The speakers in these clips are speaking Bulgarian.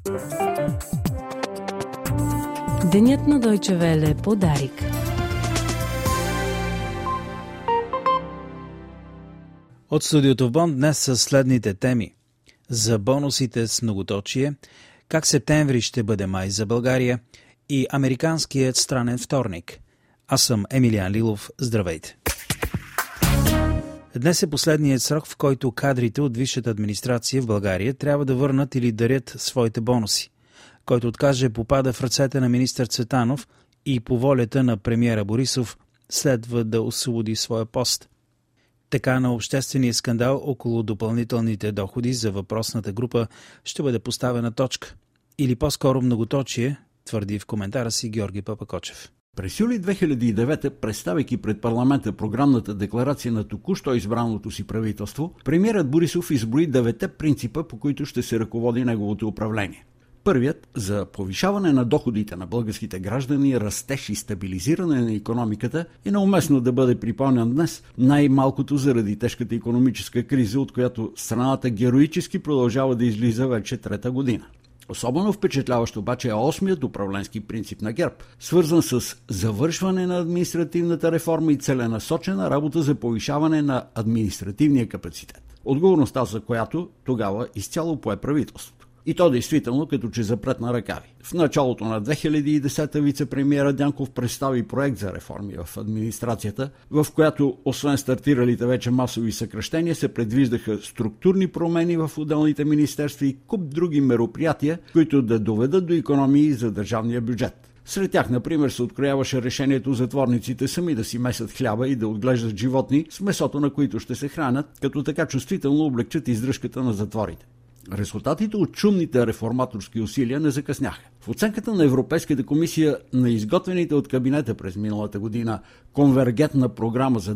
Денят на Deutsche Welle по Дарик. От студиото в Бон днес са следните теми. За бонусите с многоточие, как септември ще бъде май за България и американският странен вторник. Аз съм Емилиан Лилов. Здравейте! Днес е последният срок, в който кадрите от висшата администрация в България трябва да върнат или дарят своите бонуси. Който откаже, попада в ръцете на министър Цветанов и по волята на премиера Борисов следва да освободи своя пост. Така на обществения скандал около допълнителните доходи за въпросната група ще бъде поставена точка. Или по-скоро многоточие, твърди в коментара си Георги Папакочев. През юли 2009, представяйки пред парламента програмната декларация на току-що избраното си правителство, премиерът Борисов изброи 9 принципа, по които ще се ръководи неговото управление. Първият – за повишаване на доходите на българските граждани, растеж и стабилизиране на икономиката е неуместно да бъде припомнян днес, най-малкото заради тежката икономическа криза, от която страната героически продължава да излиза вече трета година. Особено впечатляващ обаче е 8-ият управленски принцип на ГЕРБ, свързан с завършване на административната реформа и целенасочена работа за повишаване на административния капацитет. Отговорността за която тогава изцяло пое правителството. И то действително като че запретна ръкави. В началото на 2010 вицепремиера Дянков представи проект за реформи в администрацията, в която освен стартиралите вече масови съкращения се предвиждаха структурни промени в отделните министерства и куп други мероприятия, които да доведат до икономии за държавния бюджет. Сред тях, например, се открояваше решението затворниците сами да си месят хляба и да отглеждат животни, с месото на които ще се хранят, като така чувствително облегчат издръжката на затворите. Резултатите от шумните реформаторски усилия не закъсняха. В оценката на Европейската комисия на изготвените от кабинета през миналата година конвергентна програма за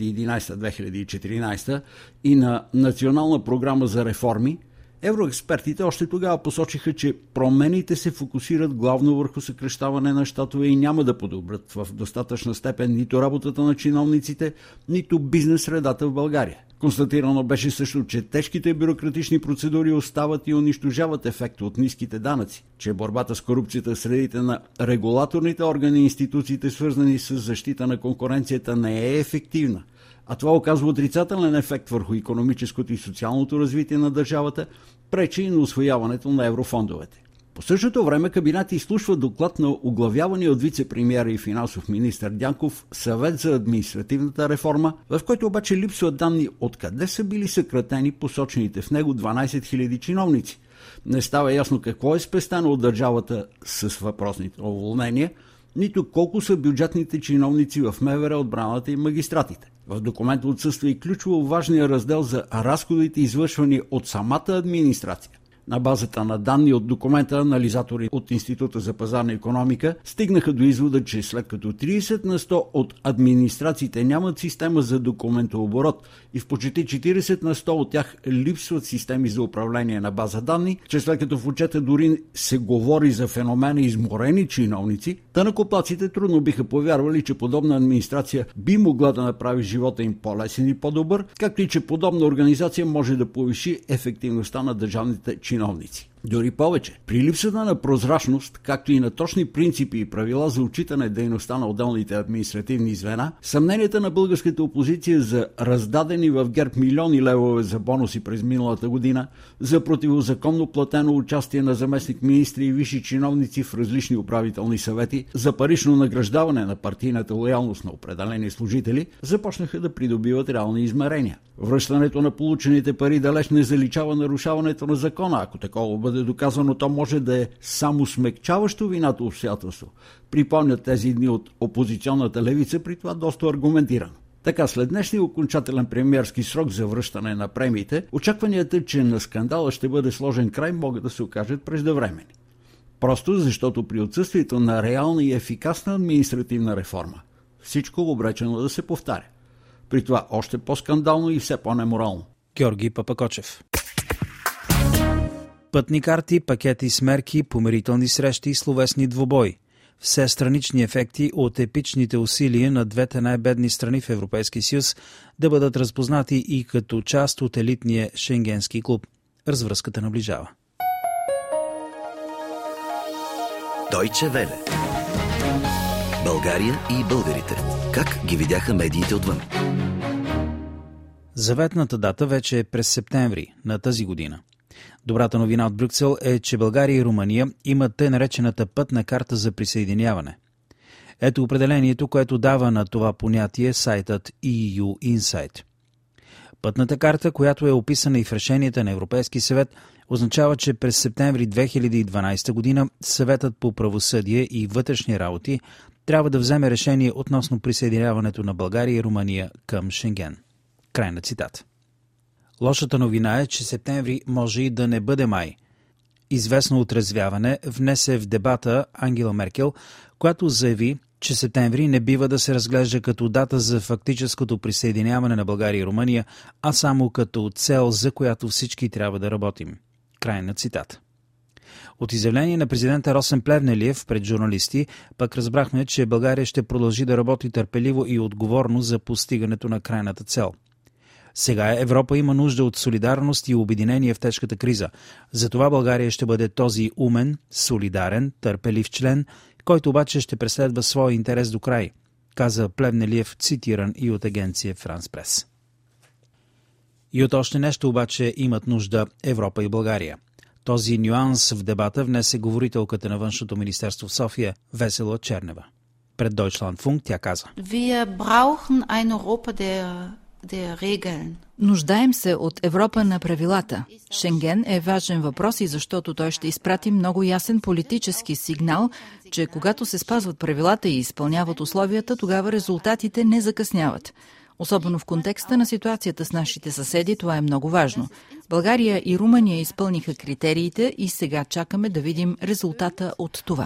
2011-2014 и на национална програма за реформи, евроекспертите още тогава посочиха, че промените се фокусират главно върху съкращаване на щатове и няма да подобрят в достатъчна степен нито работата на чиновниците, нито бизнес средата в България. Констатирано беше също, че тежките бюрократични процедури остават и унищожават ефекта от ниските данъци, че борбата с корупцията в средите на регулаторните органи и институциите, свързани с защита на конкуренцията, не е ефективна, а това оказва отрицателен ефект върху икономическото и социалното развитие на държавата, пречи и на усвояването на еврофондовете. По същото време кабинет изслушва доклад на оглавявания от вице-премиера и финансов министър Дянков Съвет за административната реформа, в който обаче липсват данни откъде са били съкратени посочените в него 12 000 чиновници. Не става ясно какво е спестено от държавата с въпросните уволнения, нито колко са бюджетните чиновници в МВР, отбраната и магистратите. В документа отсъства и ключово важния раздел за разходите, извършвани от самата администрация. На базата на данни от документа, анализатори от Института за пазарна икономика стигнаха до извода, че след като 30% от администрациите нямат система за документооборот и в почти 40% от тях липсват системи за управление на база данни, че след като в отчета дори се говори за феномена изморени чиновници, данъкоплатците трудно биха повярвали, че подобна администрация би могла да направи живота им по-лесен и по-добър, както и че подобна организация може да повиши ефективността на държавните чиновници. Дори повече, при липсата на прозрачност, както и на точни принципи и правила за отчитане дейността на отделните административни звена, съмненията на българската опозиция за раздадени в ГЕРБ милиони левове за бонуси през миналата година, за противозаконно платено участие на заместник-министри и висши чиновници в различни управителни съвети, за парично награждаване на партийната лоялност на определени служители, започнаха да придобиват реални измерения. Връщането на получените пари далеч не заличава нарушаването на закона. Ако такова бъде доказано, то може да е само смекчаващо вината обстоятелство. Припомнят тези дни от опозиционната левица, при това доста аргументирано. Така, след днешния окончателен премиерски срок за връщане на премиите, очакванията, че на скандала ще бъде сложен край, могат да се окажат преждевременни. Просто защото при отсъствието на реална и ефикасна административна реформа, всичко обречено да се повтаря. При това още по-скандално и все по-неморално. Георги Папакочев. Пътни карти, пакети с мерки, помирителни срещи и словесни двубои. Все странични ефекти от епичните усилия на двете най-бедни страни в Европейския съюз да бъдат разпознати и като част от елитния Шенгенски клуб. Развръзката наближава. Deutsche Welle. България и българите. Как ги видяха медиите отвън? Заветната дата вече е през септември на тази година. Добрата новина от Брюксел е, че България и Румъния имат тъй наречената пътна карта за присъединяване. Ето определението, което дава на това понятие сайтът EU Insight. Пътната карта, която е описана и в решенията на Европейски съвет, означава, че през септември 2012 година Съветът по правосъдие и вътрешни работи трябва да вземе решение относно присъединяването на България и Румъния към Шенген. Край на цитат. Лошата новина е, че септември може и да не бъде май. Известно отрезвяване внесе в дебата Ангела Меркел, която заяви, че септември не бива да се разглежда като дата за фактическото присъединяване на България и Румъния, а само като цел, за която всички трябва да работим. Край на цитат. От изявление на президента Росен Плевнелиев пред журналисти пък разбрахме, че България ще продължи да работи търпеливо и отговорно за постигането на крайната цел. Сега Европа има нужда от солидарност и обединение в тежката криза. Затова България ще бъде този умен, солидарен, търпелив член, който обаче ще преследва своя интерес до край, каза Плевнелиев, цитиран и от агенция Франс Прес. И от още нещо обаче имат нужда Европа и България. Този нюанс в дебата внесе говорителката на Външното министерство в София Весела Чернева. Пред Deutschlandfunk тя каза: Wir brauchen ein Europa der Regeln. Нуждаем се от Европа на правилата. Шенген е важен въпрос и защото той ще изпрати много ясен политически сигнал, че когато се спазват правилата и изпълняват условията, тогава резултатите не закъсняват. Особено в контекста на ситуацията с нашите съседи, това е много важно. България и Румъния изпълниха критериите и сега чакаме да видим резултата от това.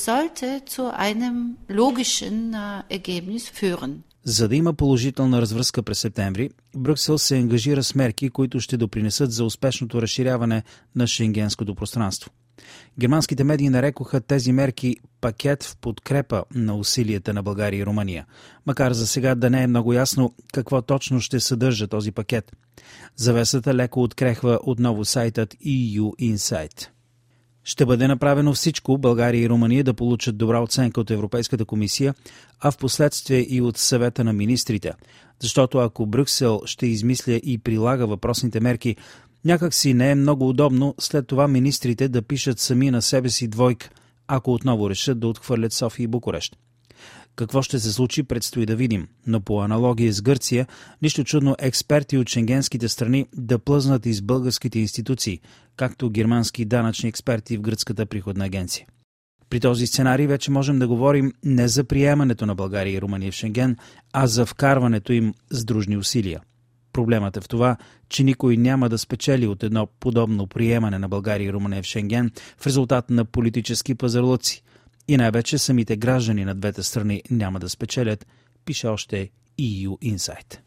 За да има положителна развръзка през септември, Брюксел се ангажира с мерки, които ще допринесат за успешното разширяване на шенгенското пространство. Германските медии нарекоха тези мерки пакет в подкрепа на усилията на България и Румъния, макар за сега да не е много ясно какво точно ще съдържа този пакет. Завесата леко открехва отново сайтът EU Insight. Ще бъде направено всичко България и Румъния да получат добра оценка от Европейската комисия, а в последствие и от съвета на министрите. Защото ако Брюксел ще измисля и прилага въпросните мерки, някак си не е много удобно след това министрите да пишат сами на себе си двойка, ако отново решат да отхвърлят София и Букурещ. Какво ще се случи, предстои да видим, но по аналогия с Гърция, нищо чудно експерти от шенгенските страни да плъзнат из българските институции, както германски данъчни експерти в гръцката приходна агенция. При този сценарий вече можем да говорим не за приемането на България и Румъния в Шенген, а за вкарването им с дружни усилия. Проблемът е в това, че никой няма да спечели от едно подобно приемане на България и Румъния в Шенген в резултат на политически пазарлъци. И най-вече самите граждани на двете страни няма да спечелят, пише още EU Insight.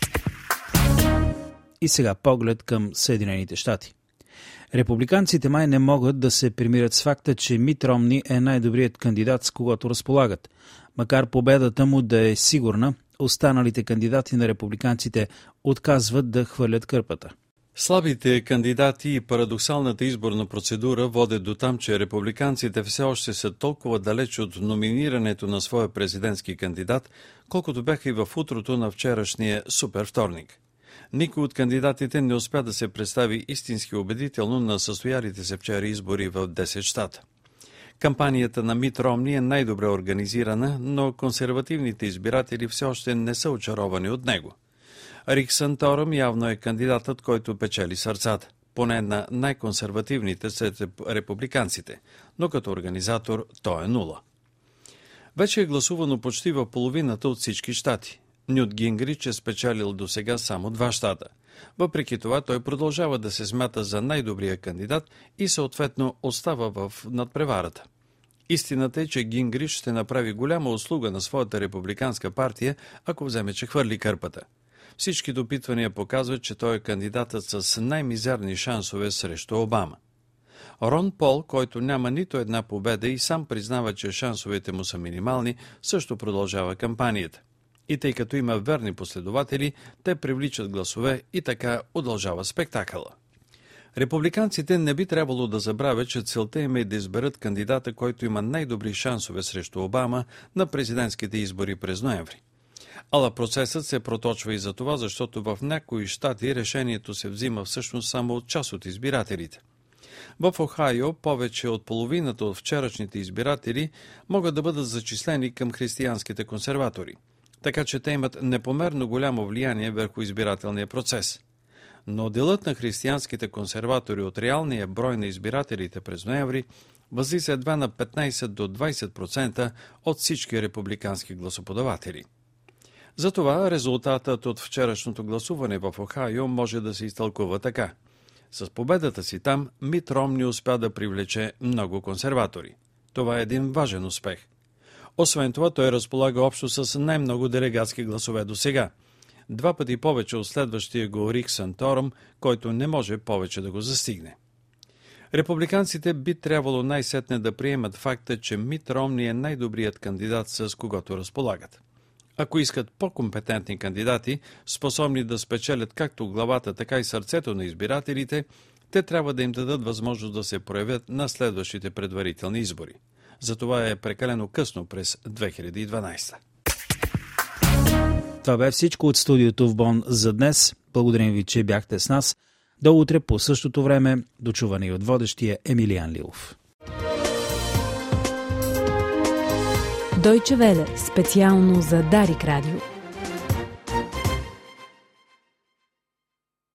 И сега поглед към Съединените щати. Републиканците май не могат да се примирят с факта, че Мит Ромни е най-добрият кандидат, с когото разполагат. Макар победата му да е сигурна, останалите кандидати на републиканците отказват да хвърлят кърпата. Слабите кандидати и парадоксалната изборна процедура водят до там, че републиканците все още са толкова далеч от номинирането на своя президентски кандидат, колкото бяха и в утрото на вчерашния супер вторник. Никой от кандидатите не успя да се представи истински убедително на състоялите се вчера избори в 10 щата. Кампанията на Мит Ромни е най-добре организирана, но консервативните избиратели все още не са очаровани от него. Рик Санторум явно е кандидатът, който печели сърцата, поне на най-консервативните сред републиканците, но като организатор той е нула. Вече е гласувано почти в половината от всички щати. Нют Гингрич е спечелил досега само 2 щата. Въпреки това той продължава да се смята за най-добрия кандидат и съответно остава в надпреварата. Истината е, че Гингрич ще направи голяма услуга на своята републиканска партия, ако вземе, че хвърли кърпата. Всички допитвания показват, че той е кандидатът с най-мизерни шансове срещу Обама. Рон Пол, който няма нито една победа и сам признава, че шансовете му са минимални, също продължава кампанията. И тъй като има верни последователи, те привличат гласове и така удължава спектакъла. Републиканците не би трябвало да забравят, че целта им е да изберат кандидата, който има най-добри шансове срещу Обама на президентските избори през ноември. Ала процесът се проточва и за това, защото в някои щати решението се взима всъщност само от част от избирателите. В Охайо повече от половината от вчерашните избиратели могат да бъдат зачислени към християнските консерватори, така че те имат непомерно голямо влияние върху избирателния процес. Но делът на християнските консерватори от реалния брой на избирателите през ноември възлиза едва на 15 до 20% от всички републикански гласоподаватели. Затова резултатът от вчерашното гласуване в Охайо може да се изтълкува така. С победата си там Мит Ромни успя да привлече много консерватори. Това е един важен успех. Освен това, той разполага общо с най-много делегатски гласове до сега. 2 пъти повече от следващия го Рик Санторум, който не може повече да го застигне. Републиканците би трябвало най-сетне да приемат факта, че Мит Ромни е най-добрият кандидат, с когото разполагат. Ако искат по-компетентни кандидати, способни да спечелят както главата, така и сърцето на избирателите, те трябва да им дадат възможност да се проявят на следващите предварителни избори. Затова е прекалено късно през 2012. Това бе всичко от студиото в Бон за днес. Благодарим ви, че бяхте с нас. До утре по същото време. До чуване и от водещия Емилиан Лилов. Deutsche Welle, специално за Дарик Радио.